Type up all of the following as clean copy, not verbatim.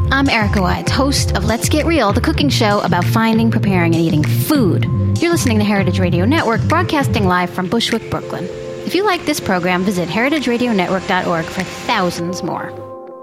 I'm Erica Wides, host of Let's Get Real, the cooking show about finding, preparing, and eating food. You're listening to Heritage Radio Network, broadcasting live from Bushwick, Brooklyn. If you like this program, visit heritageradionetwork.org for thousands more.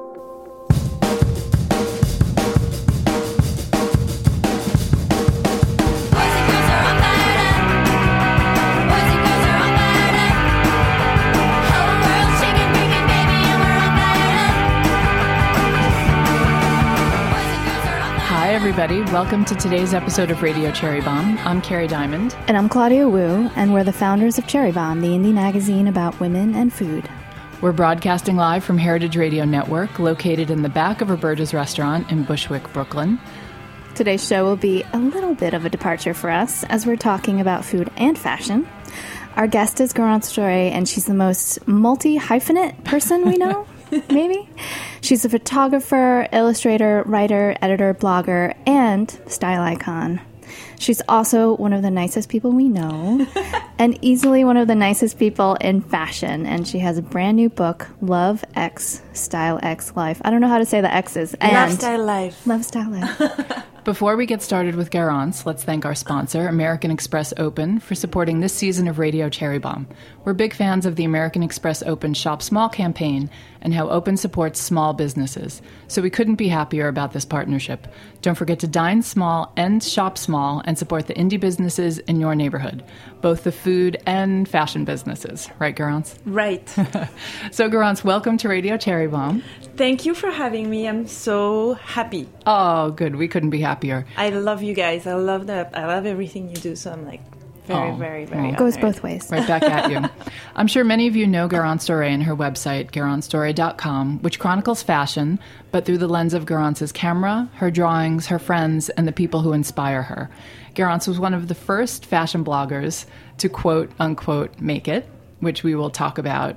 Everybody, welcome to today's episode of Radio Cherry Bombe. I'm Carrie Diamond. And I'm Claudia Wu, and we're the founders of Cherry Bombe, the indie magazine about women and food. We're broadcasting live from Heritage Radio Network, located in the back of Roberta's restaurant in Bushwick, Brooklyn. Today's show will be a little bit of a departure for us, as we're talking about food and fashion. Our guest is Garance Joy, and she's the most multi-hyphenate person we know. Maybe. She's a photographer, illustrator, writer, editor, blogger, and style icon. She's also one of the nicest people we know and easily one of the nicest people in fashion. And she has a brand new book, Love X, Style X Life. I don't know how to say the X's. Love Style Life. Love Style Life. Before we get started with Garance, let's thank our sponsor, American Express Open, for supporting this season of Radio Cherry Bombe. We're big fans of the American Express Open Shop Small campaign and how Open supports small businesses. So we couldn't be happier about this partnership. Don't forget to dine small and shop small and support the indie businesses in your neighborhood, both the food and fashion businesses. Right, Garance? Right. So, Garance, welcome to Radio Cherry Bombe. Thank you for having me. I'm so happy. Oh, good. We couldn't be happier. I love you guys. I love everything you do. So I'm like very It goes both ways. Right back at you. I'm sure many of you know Garance Doré and her website, garancedore.com, which chronicles fashion, but through the lens of Garance's camera, her drawings, her friends, and the people who inspire her. Garance was one of the first fashion bloggers to quote, unquote, make it, which we will talk about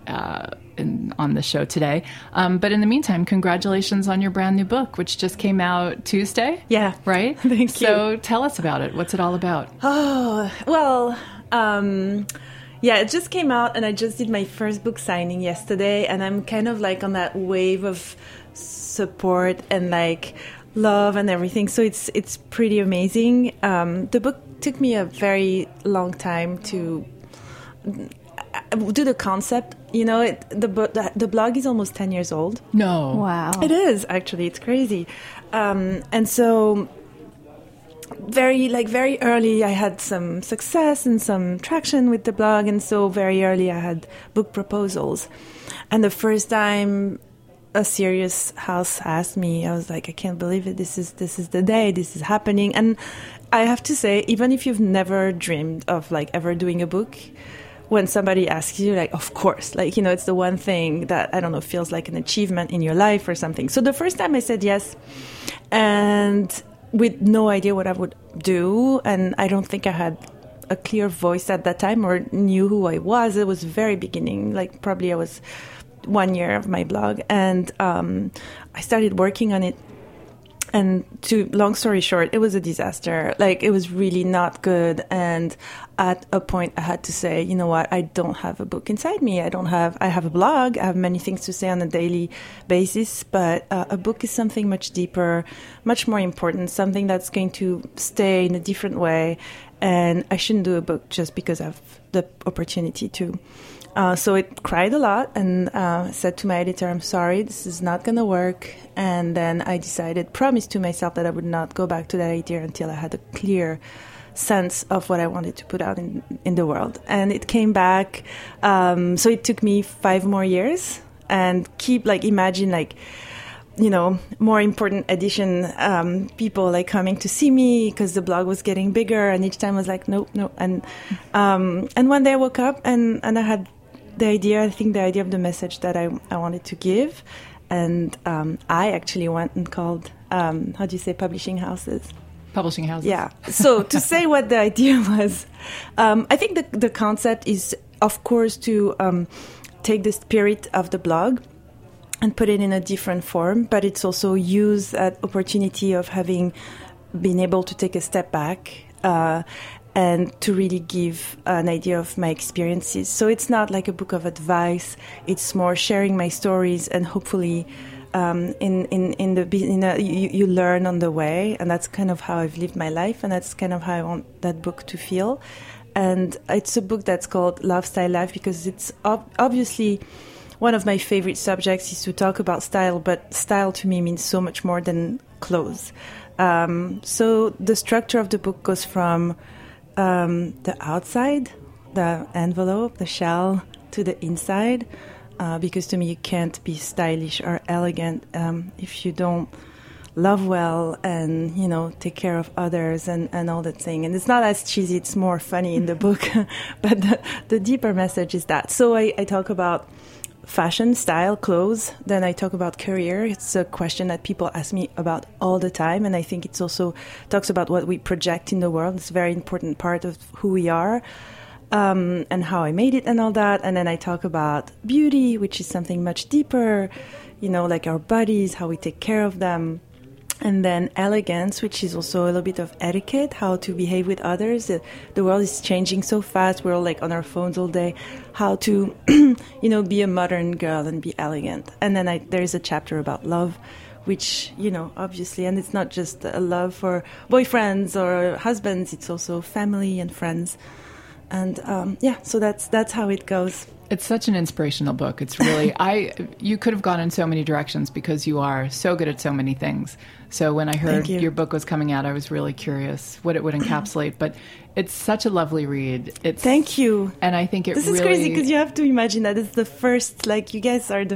on the show today. But in the meantime, congratulations on your brand new book, which just came out Tuesday. Yeah. Right? Thank you. So tell us about it. What's it all about? Oh, well, yeah, it just came out and I just did my first book signing yesterday. And I'm kind of like on that wave of support and like love and everything. So it's pretty amazing. The book took me a very long time to do the concept. You know, the blog is almost 10 years old. No. Wow. It is, actually. It's crazy. And so very early, I had some success and some traction with the blog. And so very early, I had book proposals. And the first time a serious house asked me, I was like, I can't believe it. This is the day. This is happening. And I have to say, even if you've never dreamed of like ever doing a book, when somebody asks you, like, of course, like, you know, it's the one thing that, I don't know, feels like an achievement in your life or something. So the first time I said yes, and with no idea what I would do, and I don't think I had a clear voice at that time or knew who I was. It was very beginning, like probably I was 1 year of my blog, and I started working on it. And long story short, it was a disaster. Like, it was really not good. And at a point, I had to say, you know what? I don't have a book inside me. I have a blog. I have many things to say on a daily basis. But a book is something much deeper, much more important, something that's going to stay in a different way. And I shouldn't do a book just because I have the opportunity to. So it cried a lot and said to my editor, I'm sorry, this is not going to work. And then I promised to myself that I would not go back to that idea until I had a clear sense of what I wanted to put out in the world. And it came back. So it took me 5 more years and imagine more important edition people like coming to see me because the blog was getting bigger. And each time I was like, no. And one day I woke up and I had the idea of the message that I wanted to give. And I actually went and called, how do you say, publishing houses? Publishing houses. Yeah. So to say what the idea was, I think the concept is, of course, to take the spirit of the blog and put it in a different form, but it's also use that opportunity of having been able to take a step back and to really give an idea of my experiences. So it's not like a book of advice. It's more sharing my stories and hopefully You learn on the way, and that's kind of how I've lived my life, and that's kind of how I want that book to feel. And it's a book that's called Love, Style, Life because it's obviously one of my favorite subjects is to talk about style, but style to me means so much more than clothes. So the structure of the book goes from the outside, the envelope, the shell, to the inside, because to me you can't be stylish or elegant if you don't love well and, you know, take care of others and all that thing. And it's not as cheesy, it's more funny in the book, but the deeper message is that. So I talk about fashion, style, clothes. Then I talk about career. It's a question that people ask me about all the time. And I think it's also talks about what we project in the world. It's a very important part of who we are and how I made it and all that. And then I talk about beauty, which is something much deeper, you know, like our bodies, how we take care of them. And then elegance, which is also a little bit of etiquette, how to behave with others. The world is changing so fast. We're all like on our phones all day. How to, you know, be a modern girl and be elegant. And then there's a chapter about love, which, you know, obviously, and it's not just a love for boyfriends or husbands. It's also family and friends. And so that's how it goes. It's such an inspirational book. It's really, you could have gone in so many directions because you are so good at so many things. So when I heard your book was coming out, I was really curious what it would encapsulate. But it's such a lovely read. Thank you. And I think this is crazy because you have to imagine that it's the first, like, you guys are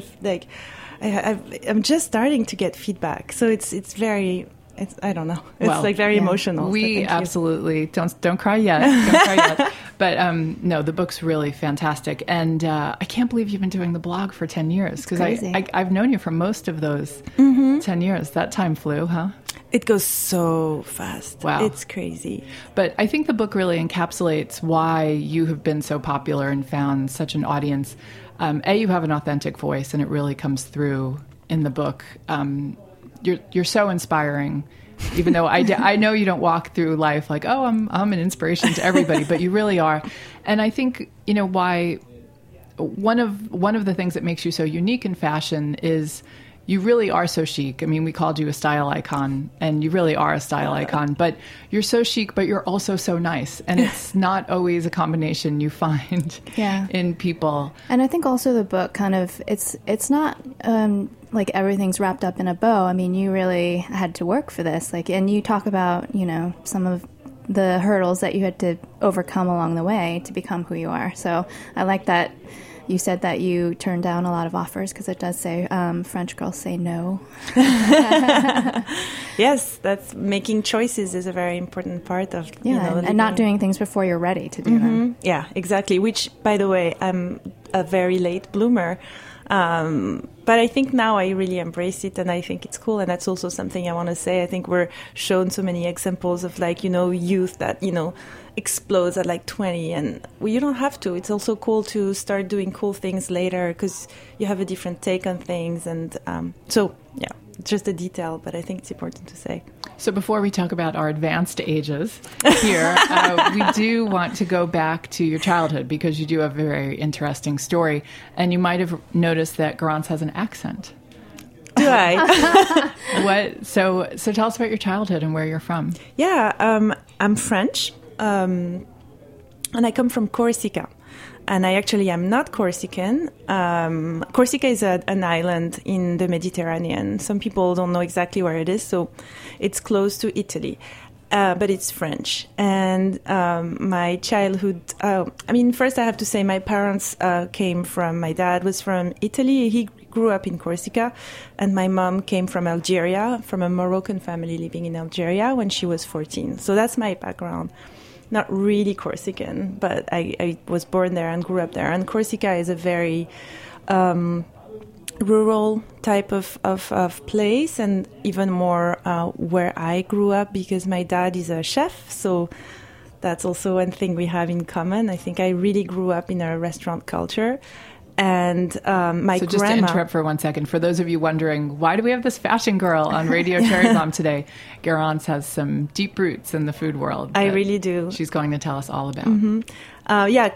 I'm just starting to get feedback. So it's very... I don't know. It's very emotional. We absolutely don't cry yet. Don't cry yet. But no, the book's really fantastic, and I can't believe you've been doing the blog for 10 years because I've known you for most of those 10 years. That time flew, huh? It goes so fast. Wow, it's crazy. But I think the book really encapsulates why you have been so popular and found such an audience. You have an authentic voice, and it really comes through in the book. You're so inspiring, even though I know you don't walk through life like, oh, I'm an inspiration to everybody, but you really are. And I think, you know, why one of the things that makes you so unique in fashion is you really are so chic. I mean, we called you a style icon, and you really are a style icon, but you're so chic, but you're also so nice. And it's not always a combination you find in people. And I think also the book kind of, it's not like everything's wrapped up in a bow. I mean, you really had to work for this. And you talk about, you know, some of the hurdles that you had to overcome along the way to become who you are. So I like that. You said that you turned down a lot of offers because it does say French girls say no. Yes, that's making choices is a very important part of and not doing things before you're ready to do them. Yeah, exactly. Which, by the way, I'm a very late bloomer. But I think now I really embrace it and I think it's cool. And that's also something I want to say. I think we're shown so many examples of youth that, explodes at 20 and you don't have to. It's also cool to start doing cool things later because you have a different take on things. And it's just a detail, but I think it's important to say. So before we talk about our advanced ages here, we do want to go back to your childhood because you do have a very interesting story. And you might have noticed that Garance has an accent. Do I? What? So tell us about your childhood and where you're from. Yeah, I'm French, and I come from Corsica. And I actually am not Corsican. Corsica is an island in the Mediterranean. Some people don't know exactly where it is, so it's close to Italy. But it's French. And my childhood... first I have to say my parents my dad was from Italy. He grew up in Corsica. And my mom came from Algeria, from a Moroccan family living in Algeria when she was 14. So that's my background. Not really Corsican, but I was born there and grew up there. And Corsica is a very rural type of place, and even more where I grew up because my dad is a chef. So that's also one thing we have in common. I think I really grew up in a restaurant culture. And my So just grandma... to interrupt for 1 second, for those of you wondering, why do we have this fashion girl on Radio Cherry Bombe today? Garance has some deep roots in the food world. I really do. She's going to tell us all about. Mm-hmm. Because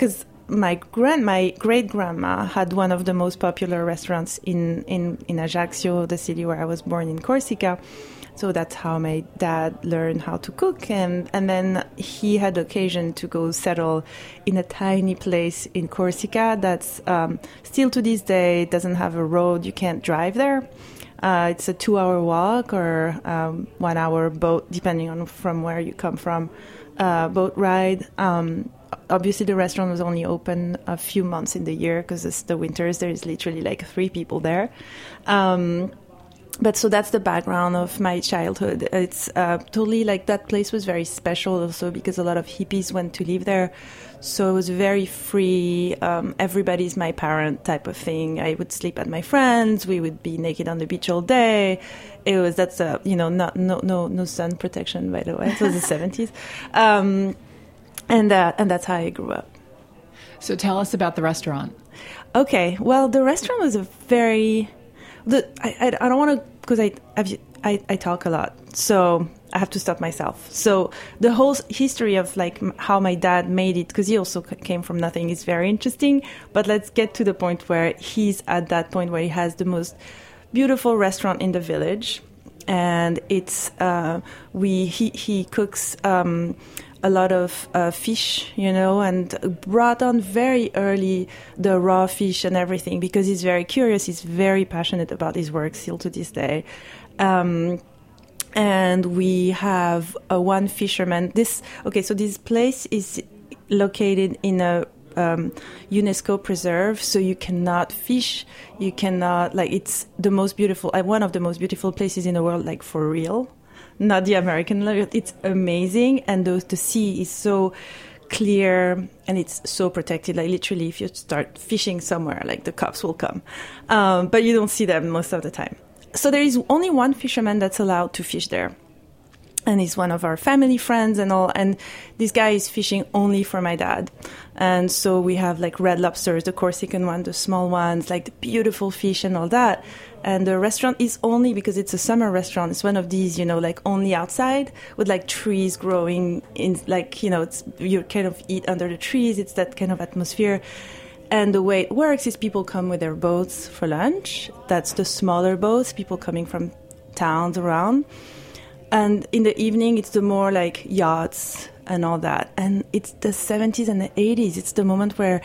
my great grandma had one of the most popular restaurants in Ajaccio, the city where I was born in Corsica. So that's how my dad learned how to cook, and then he had occasion to go settle in a tiny place in Corsica that's still to this day doesn't have a road. You can't drive there. It's a 2-hour walk or 1 hour boat, depending on from where you come from, boat ride. Obviously, the restaurant was only open a few months in the year because it's the winters. There is literally like 3 people there. But so that's the background of my childhood. It's totally like that place was very special also because a lot of hippies went to live there. So it was very free. Everybody's my parent type of thing. I would sleep at my friends. We would be naked on the beach all day. That's no sun protection, by the way. It was the 70s. And that's how I grew up. So tell us about the restaurant. Okay. Well, the restaurant was a very... I don't want to, because I talk a lot, so I have to stop myself. So the whole history of like how my dad made it, because he also came from nothing, is very interesting. But let's get to the point where he's at that point where he has the most beautiful restaurant in the village, and it's he cooks a lot of fish, and brought on very early the raw fish and everything because he's very curious. He's very passionate about his work still to this day. And we have one fisherman. So this place is located in a UNESCO preserve, so you cannot fish. You cannot, it's the most beautiful, one of the most beautiful places in the world, like for real. Not the American level. It's amazing, and the sea is so clear and it's so protected. Like literally, if you start fishing somewhere, like the cops will come, but you don't see them most of the time. So there is only one fisherman that's allowed to fish there, and he's one of our family friends and all. And this guy is fishing only for my dad, and so we have like red lobsters, the Corsican one, the small ones, like the beautiful fish and all that. And the restaurant is only, because it's a summer restaurant, it's one of these, like only outside with like trees growing in, like, it's, you kind of eat under the trees. It's that kind of atmosphere. And the way it works is people come with their boats for lunch. That's the smaller boats, people coming from towns around. And in the evening, it's the more like yachts and all that. And it's the 70s and the 80s. It's the moment where,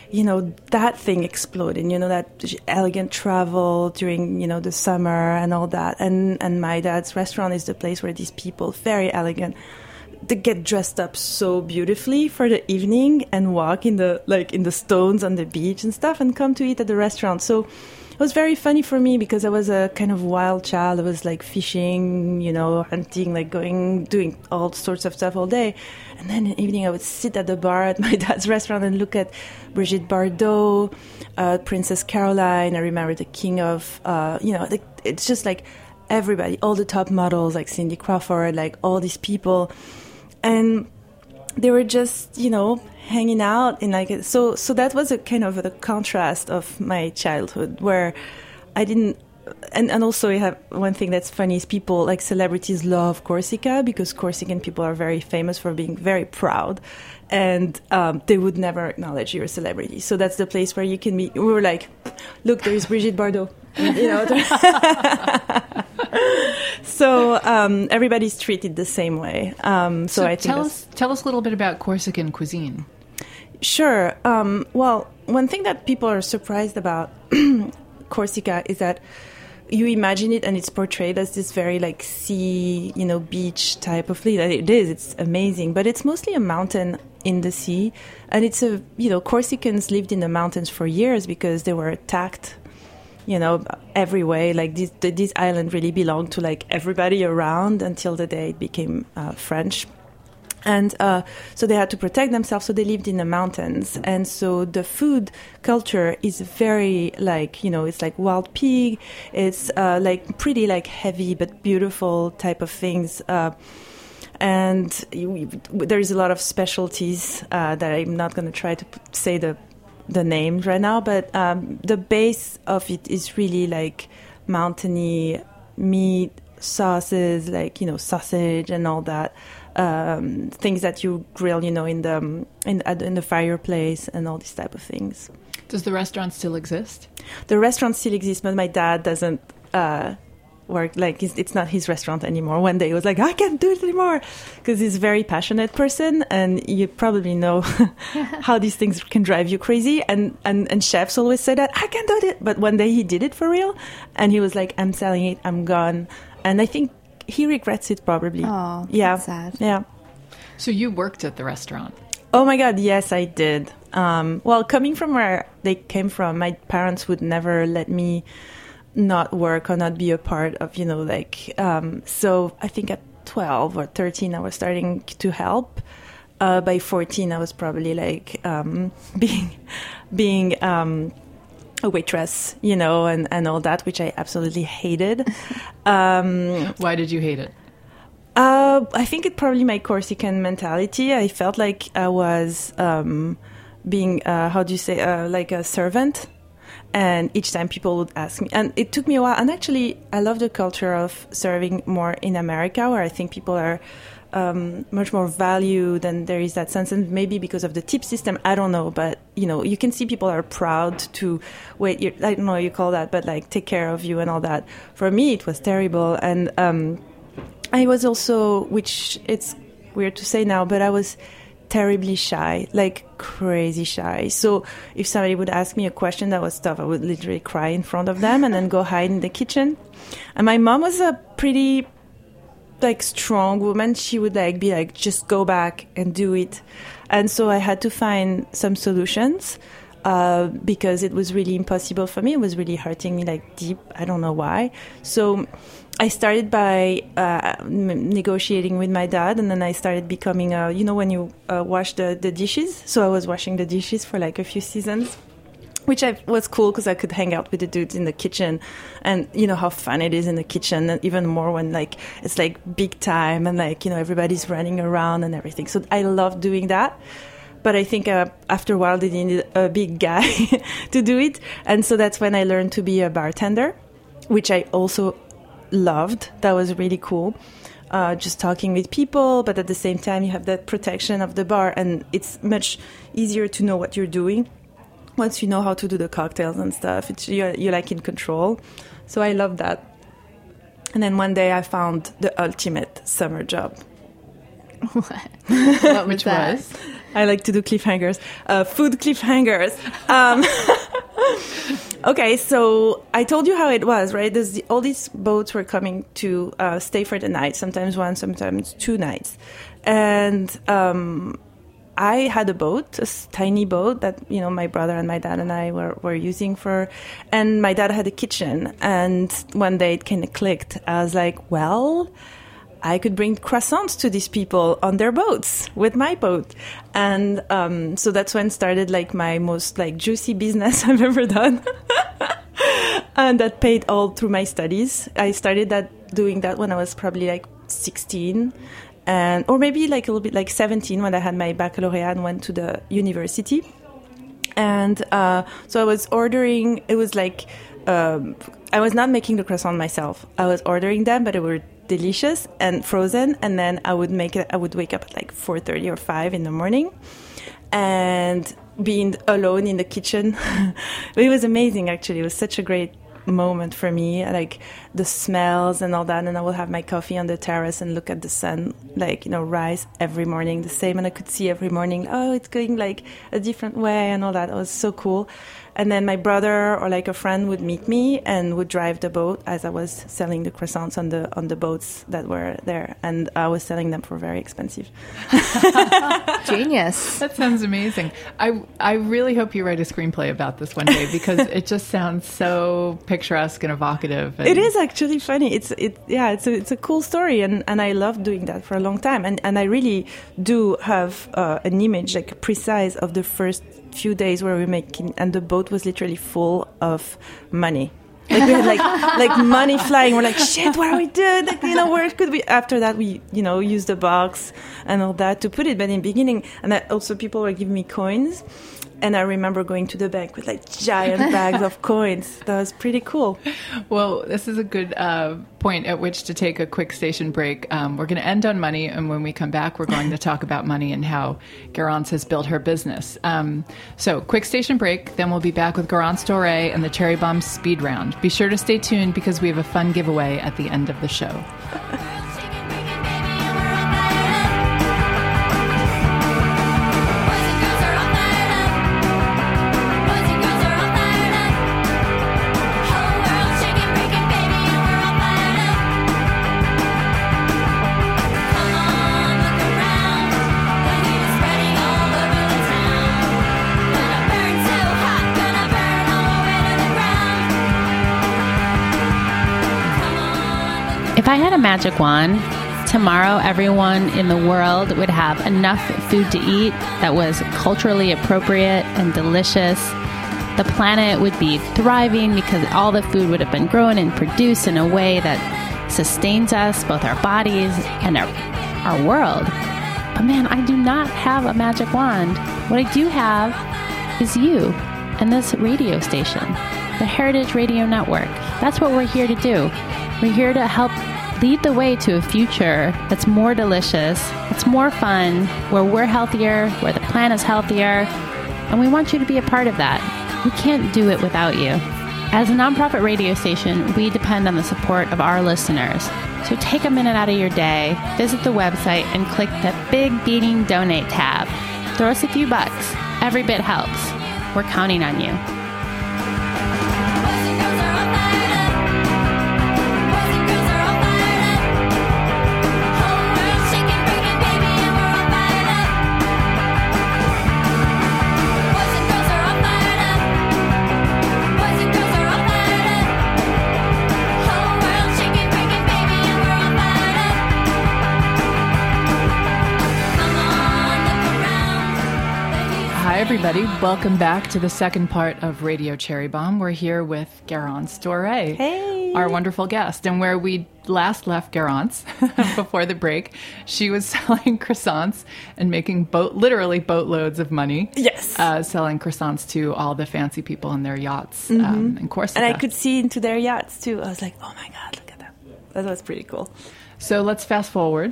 that thing exploded, that elegant travel during, the summer and all that. And my dad's restaurant is the place where these people, very elegant, they get dressed up so beautifully for the evening and walk in the stones on the beach and stuff and come to eat at the restaurant. So it was very funny for me because I was a kind of wild child. I was like fishing, hunting, like doing all sorts of stuff all day. And then in the evening I would sit at the bar at my dad's restaurant and look at Brigitte Bardot, Princess Caroline. I remember the king of, it's just like everybody, all the top models like Cindy Crawford, like all these people. And they were just, hanging out in like so that was a kind of the contrast of my childhood where I didn't. And also, we have one thing that's funny is people, like celebrities, love Corsica because Corsican people are very famous for being very proud, and they would never acknowledge you're a celebrity. So that's the place where you can be. We were like, look, there is Brigitte Bardot, So everybody's treated the same way. So I think tell us a little bit about Corsican cuisine. Sure. Well, one thing that people are surprised about Corsica is that you imagine it and it's portrayed as this very like sea, beach type of thing. It is. It's amazing. But it's mostly a mountain in the sea. And it's Corsicans lived in the mountains for years because they were attacked, every way. Like this island really belonged to like everybody around until the day it became French. And so they had to protect themselves, so they lived in the mountains. And so the food culture is very it's like wild pig. It's like pretty like heavy but beautiful type of things. And there is a lot of specialties that I'm not going to try to say the names right now. But the base of it is really like mountainy meat, sauces, like, sausage and all that. things that you grill, in the fireplace and all these type of things. Does the restaurant still exist? The restaurant still exists, but my dad doesn't work. Like it's not his restaurant anymore. One day he was like, I can't do it anymore, because he's a very passionate person, and you probably know how these things can drive you crazy. And chefs always say that I can't do it, but one day he did it for real, and he was like, I'm selling it, I'm gone. And I think he regrets it probably. Oh, yeah, that's sad. Yeah. So you worked at the restaurant? Oh my God, yes, I did. Well, coming from where they came from, my parents would never let me not work or not be a part of, so I think at 12 or 13, I was starting to help. By 14, I was probably being a waitress, and all that, which I absolutely hated. Why did you hate it? I think it probably my Corsican mentality. I felt like I was being, like a servant. And each time people would ask me, and it took me a while. And actually, I love the culture of serving more in America, where I think people are much more valued, and there is that sense. And maybe because of the tip system, I don't know. But, you can see people are proud to wait. I don't know what you call that, but take care of you and all that. For me, it was terrible. And I was also, which it's weird to say now, but I was terribly shy, like crazy shy. So if somebody would ask me a question that was tough, I would literally cry in front of them and then go hide in the kitchen. And my mom was a pretty strong woman. She would be just go back and do it. And so I had to find some solutions because it was really impossible for me. It was really hurting me deep. I don't know why. So I started by negotiating with my dad, and then I started becoming when you wash the dishes. So I was washing the dishes for a few seasons, which was cool because I could hang out with the dudes in the kitchen, and how fun it is in the kitchen, and even more when it's big time and everybody's running around and everything. So I love doing that. But I think after a while they needed a big guy to do it, and so that's when I learned to be a bartender, which I also loved. That was really cool. Just talking with people, but at the same time you have that protection of the bar, and it's much easier to know what you're doing once you know how to do the cocktails and stuff. You're in control. So I love that. And then one day I found the ultimate summer job. What Which was? I like to do cliffhangers, food cliffhangers. Okay, so I told you how it was, right? All these boats were coming to stay for the night, sometimes one, sometimes 2 nights. And I had a boat, a tiny boat that, my brother and my dad and I were using and my dad had a kitchen. And one day it kind of clicked. I was like, well, I could bring croissants to these people on their boats with my boat. And so that's when started my most juicy business I've ever done. And that paid all through my studies. I started doing that when I was probably 16, or maybe a little bit 17 when I had my baccalaureate and went to the university. And so I was ordering, it was I was not making the croissant myself. I was ordering them, but they were delicious and frozen, and then I would wake up at 4:30 or 5 in the morning, and being alone in the kitchen. It was amazing, actually. It was such a great moment for me, the smells and all that. And I would have my coffee on the terrace and look at the sun rise every morning the same, and I could see every morning, oh, it's going a different way and all that. It was so cool. And then my brother or a friend would meet me and would drive the boat as I was selling the croissants on the boats that were there, and I was selling them for very expensive. Genius. That sounds amazing. I really hope you write a screenplay about this one day, because it just sounds so picturesque and evocative. And it is actually funny. It's a cool story, and I loved doing that for a long time. And I really do have an image precise of the first few days where we were making, and the boat was literally full of money. We had money flying. We're shit, what are we doing? Where could we? After that, we used the box and all that to put it. But in the beginning, and that also people were giving me coins, And I remember going to the bank with like giant bags of coins. That was pretty cool. Well, this is a good point at which to take a quick station break. We're going to end on money, and when we come back, we're going to talk about money and how Garance has built her business. So, quick station break, then we'll be back with Garance Doré and the Cherry Bomb Speed Round. Be sure to stay tuned because we have a fun giveaway at the end of the show. If I had a magic wand, tomorrow everyone in the world would have enough food to eat that was culturally appropriate and delicious. The planet would be thriving because all the food would have been grown and produced in a way that sustains us, both our bodies and our world. But man, I do not have a magic wand. What I do have is you and this radio station, the Heritage Radio Network. That's what we're here to do. We're here to help lead the way to a future that's more delicious, that's more fun, where we're healthier, where the planet's healthier, and we want you to be a part of that. We can't do it without you. As a nonprofit radio station, we depend on the support of our listeners. So take a minute out of your day, visit the website, and click the big beating donate tab. Throw us a few bucks. Every bit helps. We're counting on you. Hi, everybody. Welcome back to the second part of Radio Cherry Bomb. We're here with Garance Doré, Hey. our wonderful guest. And where we last left Garance before the break, she was selling croissants and making literally boatloads of money. Yes. Selling croissants to all the fancy people on their yachts in Corsica. And I could see into their yachts too. I was like, oh my God, look at that. That was pretty cool. So let's fast forward.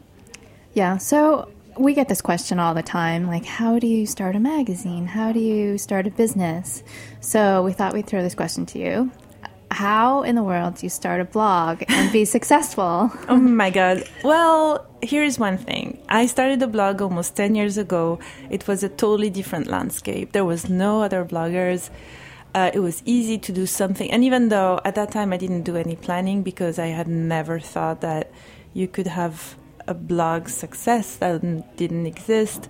Yeah, so we get this question all the time, like, how do you start a magazine? How do you start a business? So we thought we'd throw this question to you. How in the world do you start a blog and be successful? Oh my God. Well, here's one thing. I started a blog almost 10 years ago. It was a totally different landscape. There was no other bloggers. It was easy to do something. And even though at that time I didn't do any planning because I had never thought that you could have a blog success that didn't exist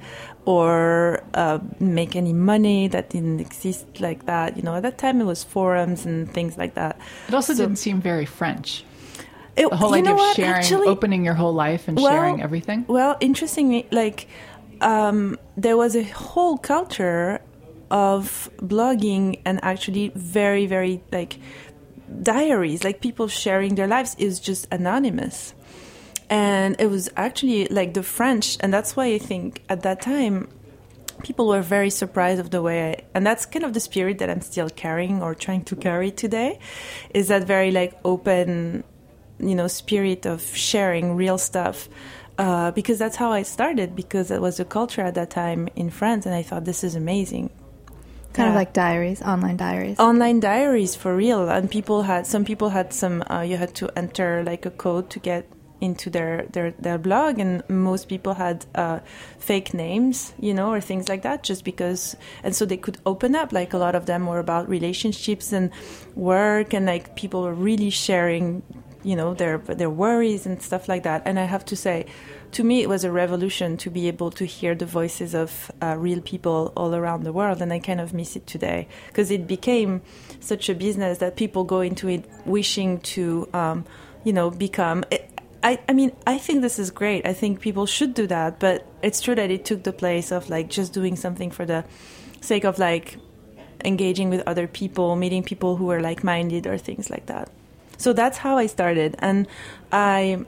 or make any money that didn't exist like that. You know, at that time it was forums and things like that. It also didn't seem very French. The whole idea of sharing, opening your whole life and sharing everything. Well, interestingly, like there was a whole culture of blogging and actually very, very like diaries, like people sharing their lives is just anonymous. And it was actually like the French, and that's why I think at that time people were very surprised of the way and that's kind of the spirit that I'm still carrying or trying to carry today, is that very like open, you know, spirit of sharing real stuff. Because that's how I started, because it was the culture at that time in France, and I thought this is amazing. Kind of like diaries, online diaries. Online diaries for real, and some people had some. You had to enter like a code to get into their blog, and most people had fake names, you know, or things like that, just because, and so they could open up. Like a lot of them were about relationships and work, and like people were really sharing, you know, their worries and stuff like that. And I have to say, to me, it was a revolution to be able to hear the voices of real people all around the world, and I kind of miss it today because it became such a business that people go into it wishing to, you know, become. I mean, I think this is great. I think people should do that, but it's true that it took the place of like just doing something for the sake of like engaging with other people, meeting people who were like-minded or things like that. So that's how I started, and I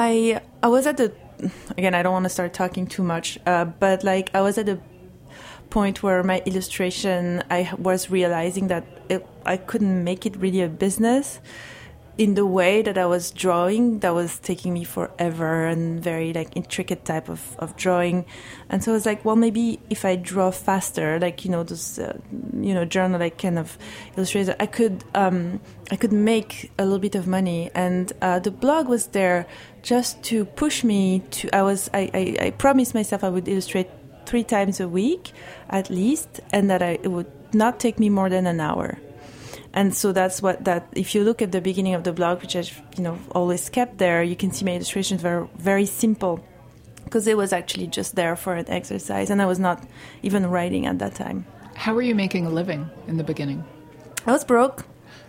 was at the, again, I don't want to start talking too much, but like I was at a point where my illustration, I was realizing that I couldn't make it really a business in the way that I was drawing. That was taking me forever and very like intricate type of drawing. And so I was like, well, maybe if I draw faster, like, those, journal like kind of illustrators, I could make a little bit of money. And the blog was there just to push me to, I promised myself I would illustrate 3 times a week at least, and that it would not take me more than an hour. And so that's if you look at the beginning of the blog, which I've, always kept there, you can see my illustrations were very simple because it was actually just there for an exercise, and I was not even writing at that time. How were you making a living in the beginning? I was broke.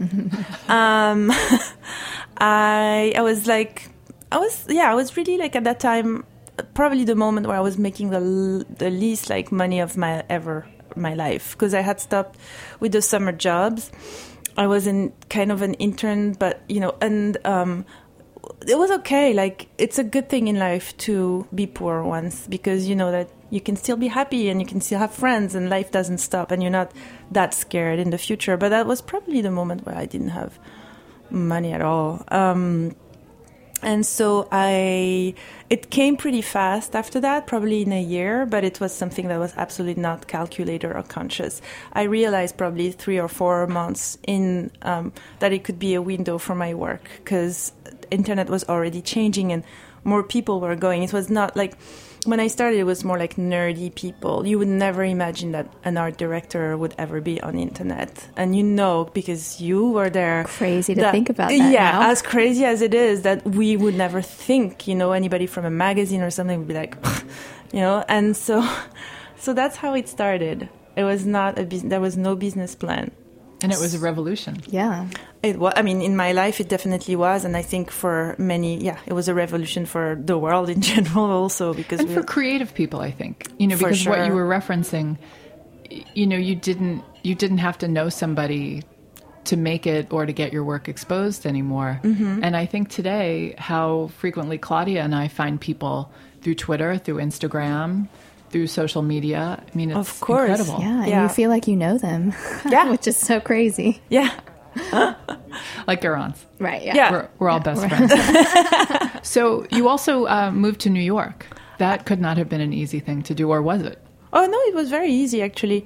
I was really like at that time, probably the moment where I was making the least like money of my life, because I had stopped with the summer jobs. I was in kind of an intern, but and it was okay. Like, it's a good thing in life to be poor once, because you know that you can still be happy and you can still have friends and life doesn't stop and you're not that scared in the future. But that was probably the moment where I didn't have money at all. And so it came pretty fast after that, probably in a year, but it was something that was absolutely not calculated or conscious. I realized probably 3 or 4 months in that it could be a window for my work, because internet was already changing and more people were going. It was not like, when I started, it was more like nerdy people. You would never imagine that an art director would ever be on internet. And because you were there. Crazy to think about that. Yeah, now. As crazy as it is, that we would never think, anybody from a magazine or something would be like, and so that's how it started. It was not there was no business plan. And it was a revolution. Yeah. It was. I mean, in my life, it definitely was, and I think for many, it was a revolution for the world in general, also because for creative people, I think, because sure. What you were referencing, you didn't have to know somebody to make it or to get your work exposed anymore. Mm-hmm. And I think today, how frequently Claudia and I find people through Twitter, through Instagram, through social media. I mean, it's of course. Incredible. Yeah, and you feel like you know them. Yeah. Which is so crazy. Yeah. Like Garance. Right, yeah. We're all best friends. So you also moved to New York. That could not have been an easy thing to do, or was it? Oh, no, it was very easy, actually.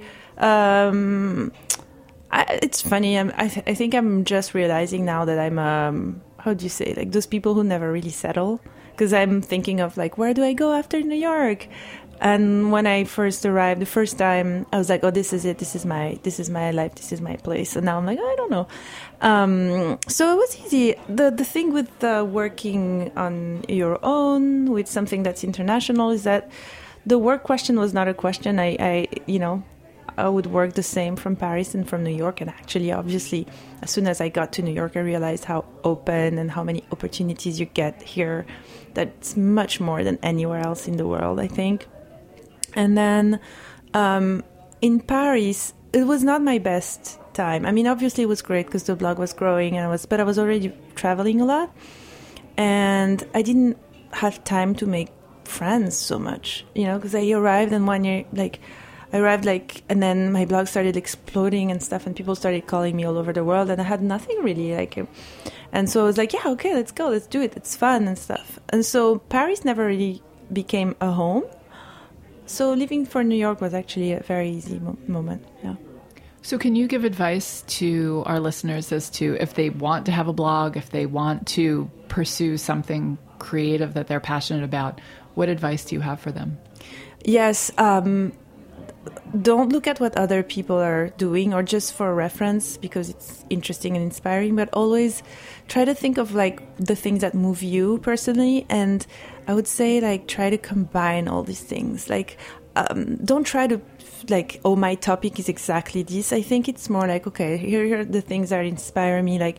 It's funny. I think I'm just realizing now that I'm, how do you say, like those people who never really settle. Because I'm thinking of like, where do I go after New York? And when I first arrived, the first time, I was like, oh, this is it. This is my life. This is my place. And now I'm like, oh, I don't know. So it was easy. The thing with working on your own with something that's international is that the work question was not a question. I would work the same from Paris and from New York. And actually, obviously, as soon as I got to New York, I realized how open and how many opportunities you get here. That's much more than anywhere else in the world, I think. And then in Paris, it was not my best time. I mean, obviously, it was great because the blog was growing, but I was already traveling a lot. And I didn't have time to make friends so much, because I arrived and 1 year, and then my blog started exploding and stuff, and people started calling me all over the world, and I had nothing really and so I was like, yeah, okay, let's go, let's do it, it's fun and stuff. And so Paris never really became a home. So leaving for New York was actually a very easy moment. Yeah. So can you give advice to our listeners as to if they want to have a blog, if they want to pursue something creative that they're passionate about, what advice do you have for them? Yes. Don't look at what other people are doing or just for reference because it's interesting and inspiring, but always try to think of like the things that move you personally. And I would say like try to combine all these things. Like don't try to like, oh, my topic is exactly this. I think it's more like, okay, here are the things that inspire me, like,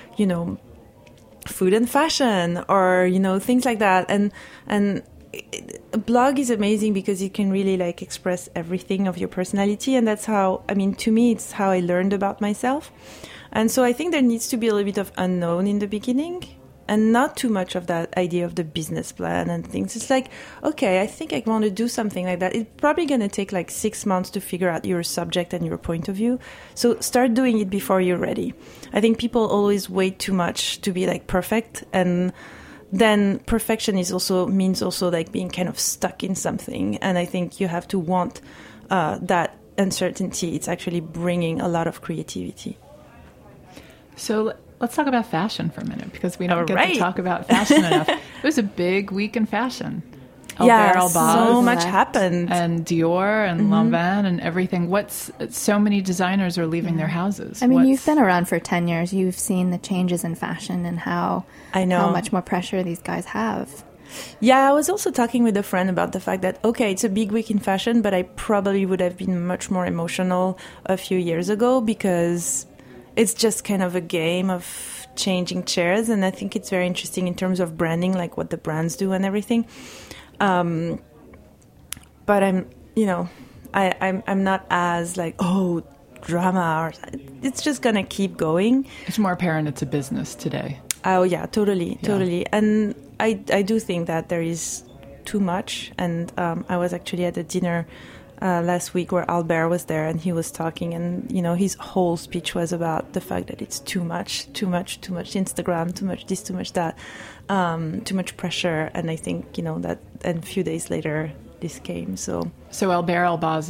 food and fashion or, things like that. And a blog is amazing because you can really like express everything of your personality, and that's how, to me, it's how I learned about myself. And so I think there needs to be a little bit of unknown in the beginning, and not too much of that idea of the business plan and things. It's like, okay, I think I want to do something like that. It's probably going to take like 6 months to figure out your subject and your point of view. So start doing it before you're ready. I think people always wait too much to be like perfect, and then perfection means also like being kind of stuck in something. And I think you have to want that uncertainty. It's actually bringing a lot of creativity. So let's talk about fashion for a minute, because we don't get Right. to talk about fashion enough. It was a big week in fashion. Yeah, Albert Elbaz so much happened. and Dior and Lanvin and everything. So many designers are leaving their houses. I mean, you've been around for 10 years. You've seen the changes in fashion and how much more pressure these guys have. Yeah, I was also talking with a friend about the fact that, okay, it's a big week in fashion, but I probably would have been much more emotional a few years ago, because it's just kind of a game of changing chairs. And I think it's very interesting in terms of branding, like what the brands do and everything. But I'm not as like, drama, or it's just going to keep going. It's more apparent it's a business today. Oh, yeah, totally. And I do think that there is too much. And I was actually at a dinner last week where Albert was there, and he was talking, and, his whole speech was about the fact that it's too much Instagram, too much this, too much that, too much pressure. And I think, that, and a few days later, this came. So Albert Elbaz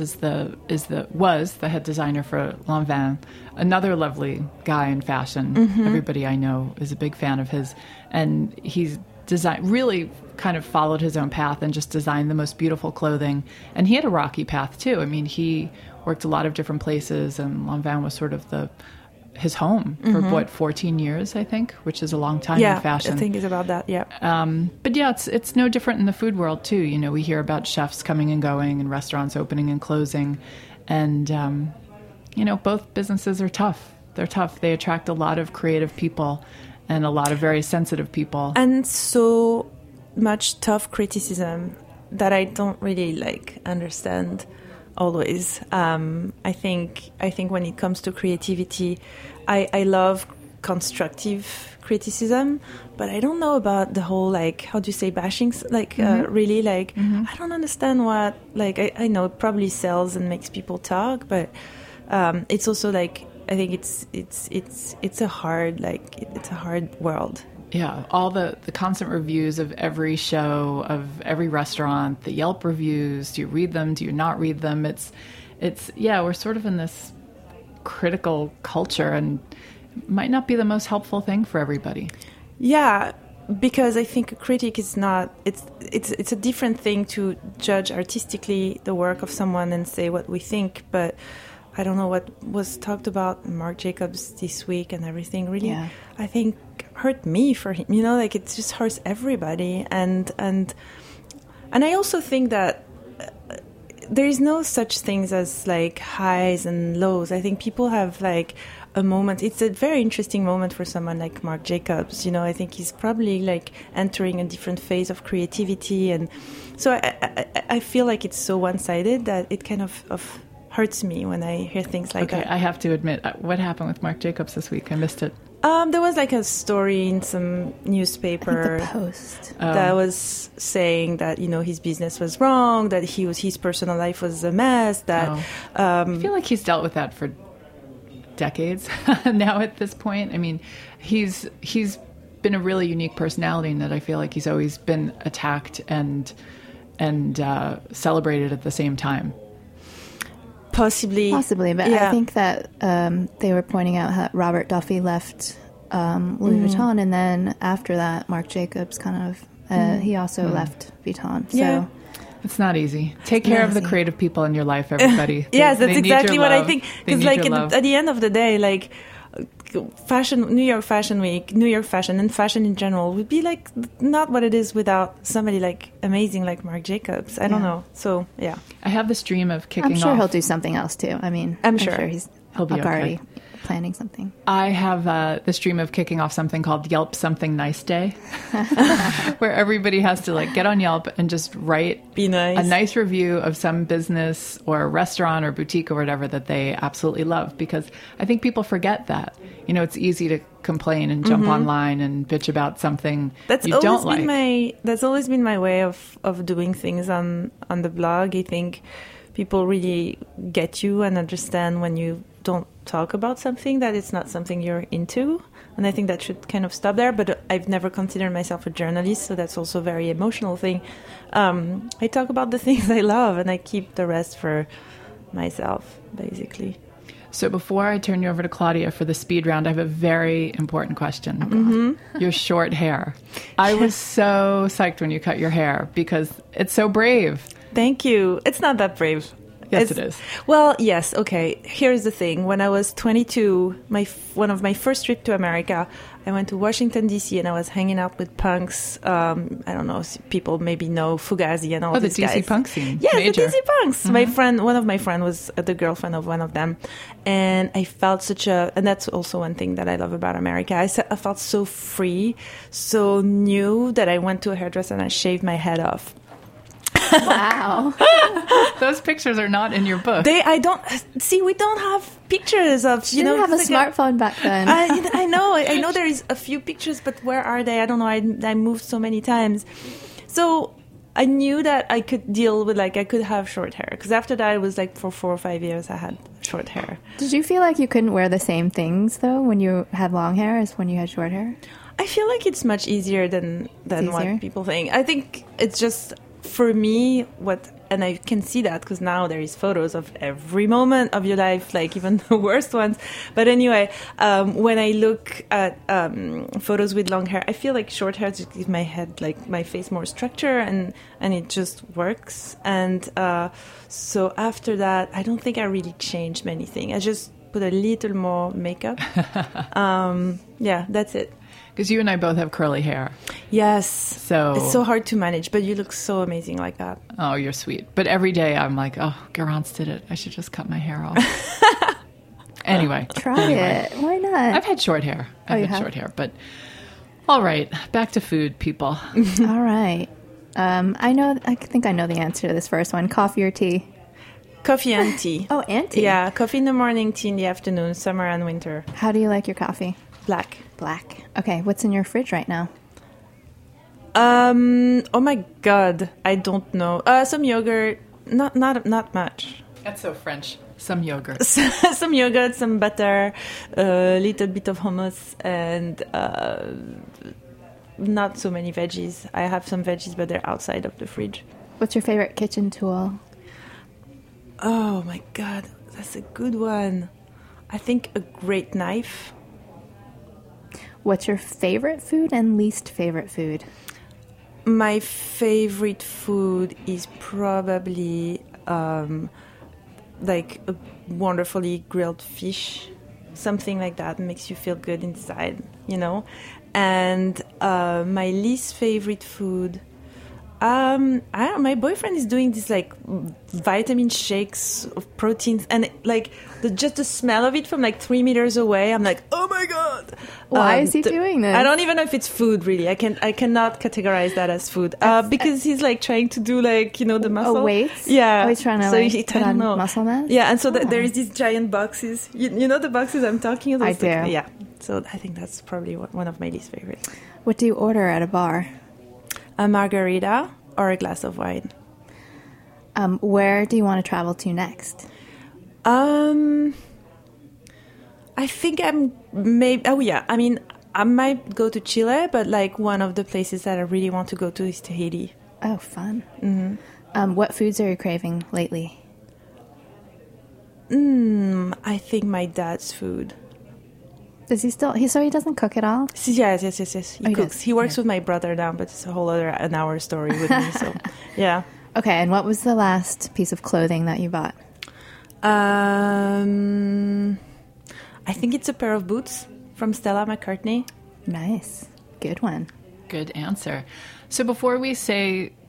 was the head designer for Lanvin, another lovely guy in fashion. Mm-hmm. Everybody I know is a big fan of his, and he's really kind of followed his own path and just designed the most beautiful clothing. And he had a rocky path too. I mean, he worked a lot of different places, and Lanvin was sort of his home for 14 years, I think, which is a long time in fashion. I think it's about that. Yeah. But yeah, it's no different in the food world too. We hear about chefs coming and going and restaurants opening and closing, and both businesses are tough. They're tough. They attract a lot of creative people and a lot of very sensitive people, and so much tough criticism that I don't really understand always. I think when it comes to creativity, I love constructive criticism, but I don't know about the whole how do you say bashing? Really I don't understand what I know it probably sells and makes people talk, but it's also I think it's a hard it's a hard world. Yeah, all the constant reviews of every show, of every restaurant, the Yelp reviews. Do you read them? Do you not read them? It's we're sort of in this critical culture, and it might not be the most helpful thing for everybody. Yeah, because I think a critic is not. It's a different thing to judge artistically the work of someone and say what we think, but I don't know what was talked about Marc Jacobs this week and everything. Really, yeah. I think hurt me for him. It just hurts everybody. And I also think that there is no such things as highs and lows. I think people have a moment. It's a very interesting moment for someone like Marc Jacobs. I think he's probably entering a different phase of creativity, and so I feel like it's so one-sided that it kind of hurts me when I hear things like that. I have to admit, what happened with Marc Jacobs this week? I missed it. There was a story in some newspaper, The Post, that was saying that his business was wrong, that his personal life was a mess. That I feel like he's dealt with that for decades now. At this point, I mean, he's been a really unique personality in that I feel like he's always been attacked and celebrated at the same time. Possibly, but yeah. I think that they were pointing out how Robert Duffy left Louis Vuitton, and then after that, Marc Jacobs he also left Vuitton. So yeah. It's not easy. Take care of the creative people in your life, everybody. Yes, that's exactly what I think. Because at the end of the day, fashion, New York Fashion Week, New York fashion, and fashion in general would be not what it is without somebody amazing like Marc Jacobs. I don't know. So yeah, I have this dream of kicking off. I'm sure he'll do something else too. I mean, I'm sure he'll be already planning planning something? I have this dream of kicking off something called Yelp Something Nice Day, where everybody has to like get on Yelp and just write Be nice. a nice review of some business or restaurant or boutique or whatever that they absolutely love. Because I think people forget that. You know, it's easy to complain and jump online and bitch about something you don't like. That's always been my way of doing things on the blog. I think people really get you and understand when you don't talk about something that it's not something you're into. And I think that should kind of stop there. But I've never considered myself a journalist, so that's also a very emotional thing. I talk about the things I love and I keep the rest for myself, basically. So before I turn you over to Claudia for the speed round, I have a very important question. Your short hair. I was so psyched when you cut your hair because it's so brave. Thank you. It's not that brave. Yes, it is. Well, yes. Okay. Here's the thing. When I was 22, one of my first trips to America, I went to Washington, D.C., and I was hanging out with punks. I don't know, people maybe know Fugazi and all these guys. Oh, the DC punk scene. Yes, Major. the DC punks. One of my friends was the girlfriend of one of them. And I felt and that's also one thing that I love about America. I felt so free, so new that I went to a hairdresser and I shaved my head off. Wow. Those pictures are not in your book. We don't have pictures of, you didn't have a smartphone back then. I know there is a few pictures, but where are they? I don't know. I moved so many times. So I knew that I could deal with, I could have short hair. Because after that, it was for 4 or 5 years, I had short hair. Did you feel like you couldn't wear the same things, though, when you had long hair as when you had short hair? I feel like it's much easier than what people think. I think it's just... For me, and I can see that because now there is photos of every moment of your life, even the worst ones. But anyway, when I look at photos with long hair, I feel like short hair just gives my head, my face more structure, and it just works. And so after that, I don't think I really changed many things. I just put a little more makeup. Yeah, that's it. Because you and I both have curly hair. Yes. So it's so hard to manage, but you look so amazing like that. Oh, you're sweet. But every day I'm like, oh, Garance did it. I should just cut my hair off. Anyway. Try it. Why not? I've had short hair. I've had short hair. But all right, back to food, people. All right. I think I know the answer to this first one. Coffee or tea? Coffee and tea. Oh, and tea. Yeah, coffee in the morning, tea in the afternoon, summer and winter. How do you like your coffee? Black. Okay, what's in your fridge right now? Oh my God, I don't know. Some yogurt, not much. That's so French. Some yogurt. Some yogurt, some butter, a little bit of hummus, and not so many veggies. I have some veggies, but they're outside of the fridge. What's your favorite kitchen tool? Oh my God, that's a good one. I think a great knife. What's your favorite food and least favorite food? My favorite food is probably a wonderfully grilled fish. Something like that makes you feel good inside, And my least favorite food... my boyfriend is doing this vitamin shakes of proteins, and just the smell of it from 3 meters away, I'm like, oh my God! Why is he doing this? I don't even know if it's food really. I cannot categorize that as food because he's trying to do the muscle. Oh, weights? Yeah. Oh, he's trying to put on muscle mass? Yeah, and so there is these giant boxes. You know the boxes I'm talking about? I do. Yeah. So I think that's probably one of my least favorites. What do you order at a bar? A margarita or a glass of wine. Where do you want to travel to next? I think I might go to Chile, but one of the places that I really want to go to is Tahiti. Oh, fun. Mm-hmm. What foods are you craving lately? I think my dad's food. Does he still? So he doesn't cook at all? Yes. He cooks. He works with my brother now, but it's a whole other an hour story with me. So, yeah. Okay, and what was the last piece of clothing that you bought? I think it's a pair of boots from Stella McCartney. Nice. Good one. Good answer. So before we say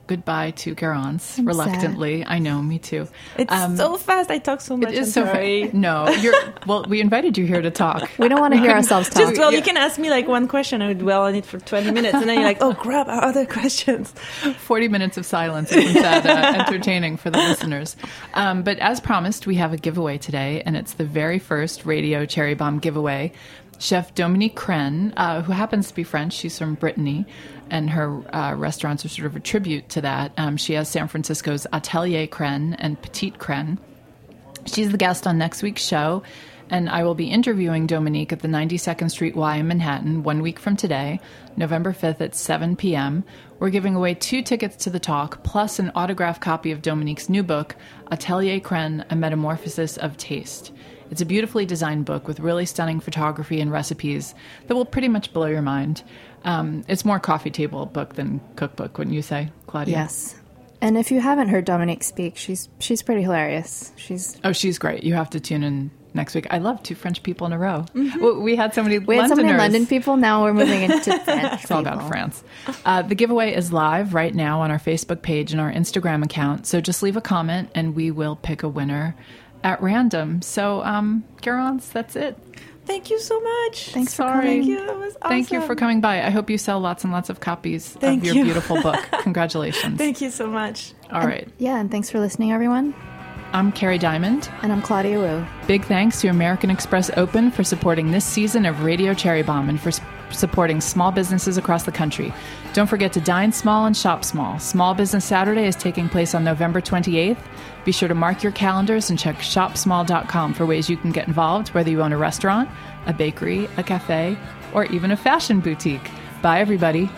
goodbye to Garance reluctantly. Sad. I know, me too. It's so fast. I talk so much. It is so fast. No, we invited you here to talk. We don't want to hear ourselves talk. You can ask me like one question. I would dwell on it for 20 minutes. And then you're like, oh, crap, other questions. 40 minutes of silence isn't that entertaining for the listeners. But as promised, we have a giveaway today, and it's the very first Radio Cherry Bombe giveaway. Chef Dominique Crenn, who happens to be French, she's from Brittany, and her restaurants are sort of a tribute to that. She has San Francisco's Atelier Crenn and Petite Crenn. She's the guest on next week's show, and I will be interviewing Dominique at the 92nd Street Y in Manhattan 1 week from today, November 5th at 7 p.m. We're giving away 2 tickets to the talk, plus an autographed copy of Dominique's new book, Atelier Crenn, A Metamorphosis of Taste. It's a beautifully designed book with really stunning photography and recipes that will pretty much blow your mind. It's more coffee table book than cookbook, wouldn't you say, Claudia? Yes. And if you haven't heard Dominique speak, she's pretty hilarious. She's great. You have to tune in next week. I love 2 French people in a row. Mm-hmm. We had so many London people. Now we're moving into French. It's all about France. The giveaway is live right now on our Facebook page and our Instagram account. So just leave a comment and we will pick a winner at random. So, Garance, that's it. Thank you so much. Thanks for coming. Thank you. It was awesome. Thank you for coming by. I hope you sell lots and lots of copies of your beautiful book. Congratulations. Thank you so much. All right. Yeah, and thanks for listening, everyone. I'm Carrie Diamond. And I'm Claudia Wu. Big thanks to American Express Open for supporting this season of Radio Cherry Bombe and for supporting small businesses across the country. Don't forget to dine small and shop small. Small Business Saturday is taking place on November 28th. Be sure to mark your calendars and check shopsmall.com for ways you can get involved, whether you own a restaurant, a bakery, a cafe, or even a fashion boutique. Bye, everybody.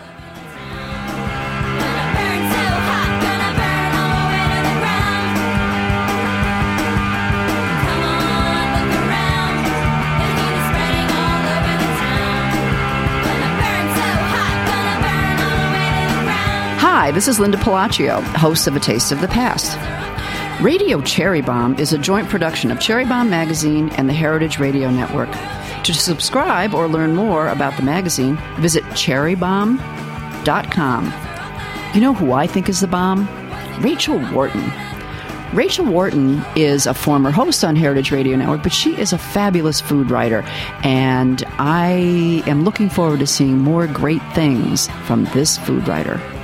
Hi, this is Linda Palacio, host of A Taste of the Past. Radio Cherry Bombe is a joint production of Cherry Bombe Magazine and the Heritage Radio Network. To subscribe or learn more about the magazine, visit cherrybombe.com. You know who I think is the bomb? Rachel Wharton. Rachel Wharton is a former host on Heritage Radio Network, but she is a fabulous food writer, and I am looking forward to seeing more great things from this food writer.